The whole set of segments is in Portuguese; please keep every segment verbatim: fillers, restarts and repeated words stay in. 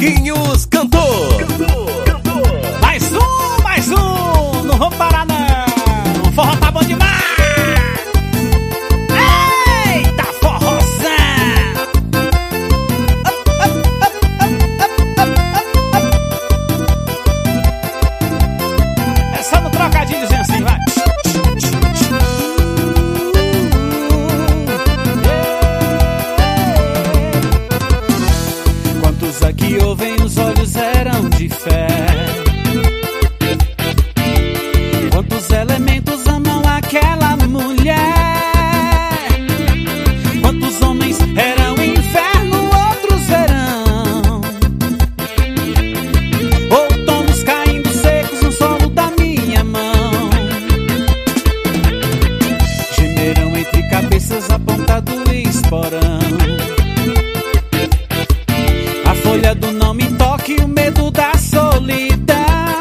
Marquinhos cantou. Mais um, mais um, não vou parar não. O forró tá bom demais. Eita, forrozão. É só no trocadilhozinho assim, vai. Quantos aqui ouvem, os olhos eram de fé? Quantos elementos amam aquela mulher? Quantos homens eram inferno, outros verão? Outonos caindo secos no solo da minha mão. Gemerão entre cabeças apontado e esporão. A folha do não me toque, o medo da solidão.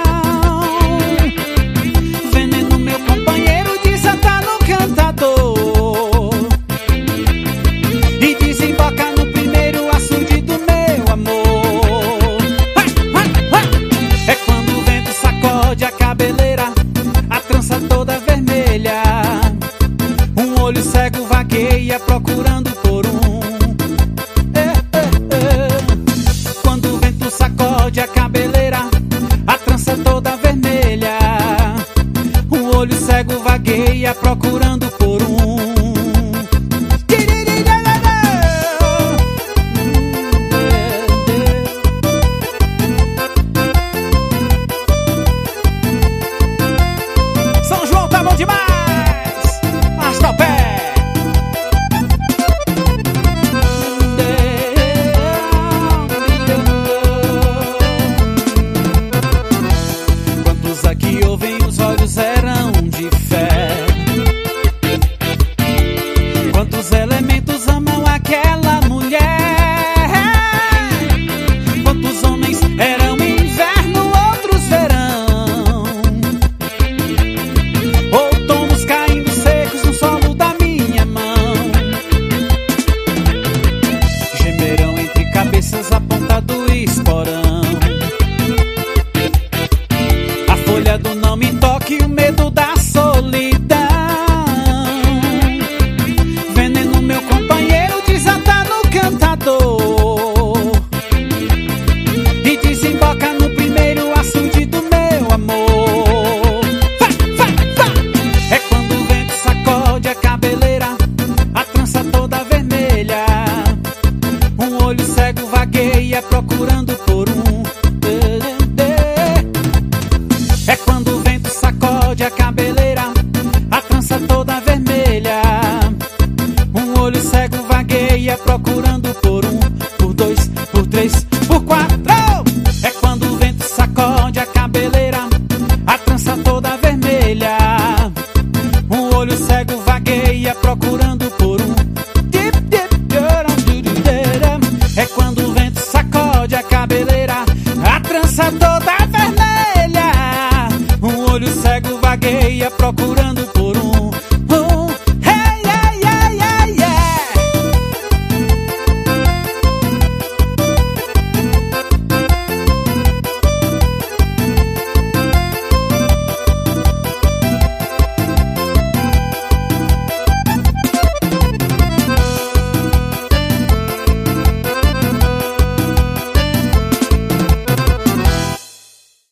Veneno, meu companheiro, desata no cantador e desemboca no primeiro açude do meu amor. É quando o vento sacode a cabeleira, a trança toda vermelha. Um olho cego vagueia procurando por um. Sacode a cabeleira, a trança toda vermelha. Um olho cego vagueia procurando por um. São João tá bom demais. Arrasta o pé. Aqui ouvem, os olhos eram de fé. Quantos elementos amam aquela mulher? Quantos homens eram inverno, outros verão? Outonos caindo secos no solo da minha mão. Gemerão entre cabeças apontado e esporão. Folha do não me toque, o medo da solidão. Veneno, meu companheiro, desata no cantador e desemboca no primeiro açude do meu amor. Vai, vai, vai. É quando o vento sacode a cabeleira, a trança toda vermelha. Um olho cego vagueia procurando por um. É quando o vento sacode a cabeleira, a trança toda vermelha. Um olho cego vagueia procurando por um, por dois, por três, por quatro. É quando o vento sacode a cabeleira, a trança toda vermelha. Um olho cego vagueia procurando por um. É quando o vento sacode a cabeleira, a trança toda vermelha. Um olho cego vagueia procurando por